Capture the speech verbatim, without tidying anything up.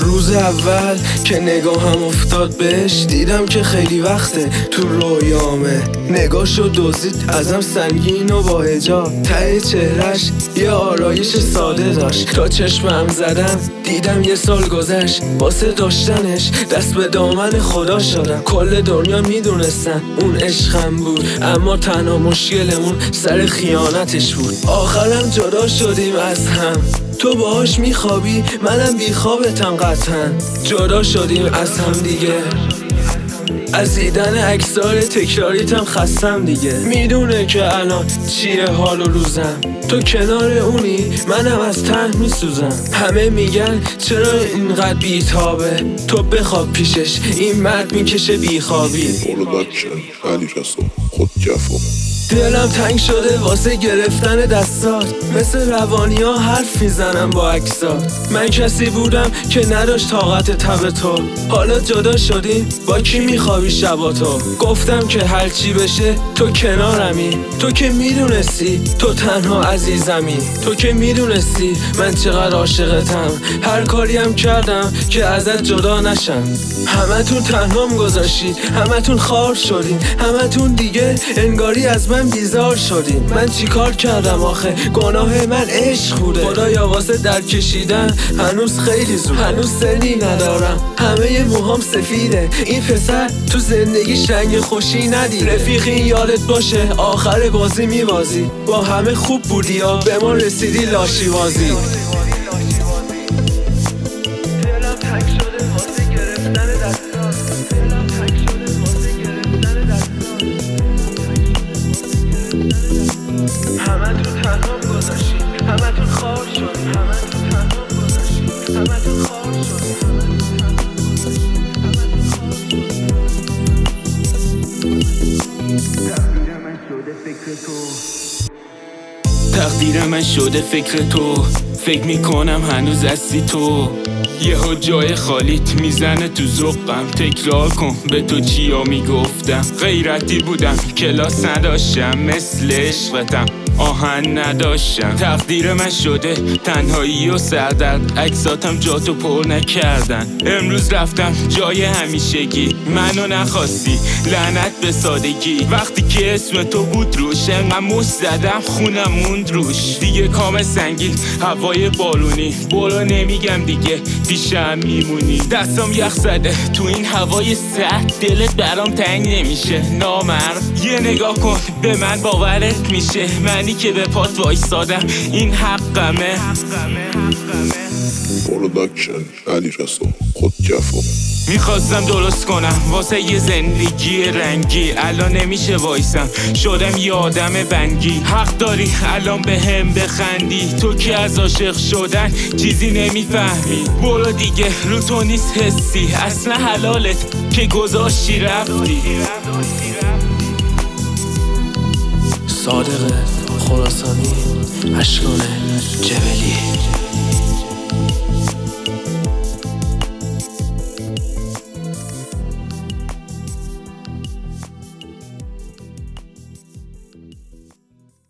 روز اول که نگاهم افتاد بهش، دیدم که خیلی وقته تو رویامه. نگاشو دزدید ازم سنگین و با حجاب، ته چهرش یه آرایش ساده داشت. تا چشمم زدم دیدم یه سال گذشت، واسه داشتنش دست به دامن خدا شدم. کل دنیا میدونستن اون عشقم بود، اما تنها مشکلمون سر خیانتش بود. آخرم جدا شدیم از هم، تو باهاش میخوابی منم بیخوابتم قطعا. جدا شدیم از هم دیگه، از دیدن عکسای تکراریتم خستم دیگه. میدونه که الان چیه حال و روزم، تو کنار اونی منم از ته میسوزم. همه میگن چرا اینقدر بیتابه، تو بخواب پیشش این مرد میکشه بیخوابی. خود جفا دلم تنگ شده واسه گرفتن دستات، مثل روانی ها حرف میزنم با عکسات. من کسی بودم که نداشت طاقت تب تو، حالا جدا شدیم با کی میخوابی شبا تو؟ گفتم که هر چی بشه تو کنارمی، تو که میدونستی تو تنها عزیزمی، تو که میدونستی من چقدر عاشقتم. هر کاریم کردم که ازت جدا نشم. همتون تنهام گذاشتید، همتون خار شدین، همتون دیگه انگاری از من بیزار شدین. من چیکار کردم آخه؟ گناه من عشق بوده. خدایا واسه در کشیدن هنوز خیلی زود، هنوز سنی ندارم، همه موهام سفیده. این پسر تو زندگیش رنگ خوشی ندیده. رفیقی یادت باشه آخر بازی میبازی، با همه خوب بودی یا به ما رسیدی لاشی بازی. همتون تنها گذاشتید، همتون خار شد، همتون تنها گذاشتید، همتون خار شد. تقدیر من شده فکر تو، فکر میکنم هنوز هستی تو. یهو جای خالیت میزنه تو ذوقم، تکرار کن به تو چیا میگفتم. غیرتی بودم کلاس نداشتم، مثل عشقتم آهن نداشتم. تقدیر من شده تنهایی و سردرد، عکساتم جاتو پر نکردن. امروز رفتم جای همیشگی، منو نخواستی لعنت به سادگی. وقتی که اسم تو بود روش انقدر مش زدم خونم موند روش. دیگه کام سنگین هوای بارونی، برو نمیگم دیگه پیشم میمونی. دستم یخ زده تو این هوای سرد، دلت برام تنگ نمیشه نامرد. یه نگاه کن به من باورت میشه، منی که به پات وایسادم این حقمه. پروداکشن علی رسول خود جفا. میخواستم درست کنم واسه یه زندگی رنگی، الان نمیشه وایسم شدم یه آدم بنگی. حق داری الان به هم بخندی، تو که از عاشق شدن چیزی نمیفهمی. برو دیگه رو تو نیست حسی، اصلا حلالت که گذاشتی رفتی. صادق خراسانی، اشکان جبلی.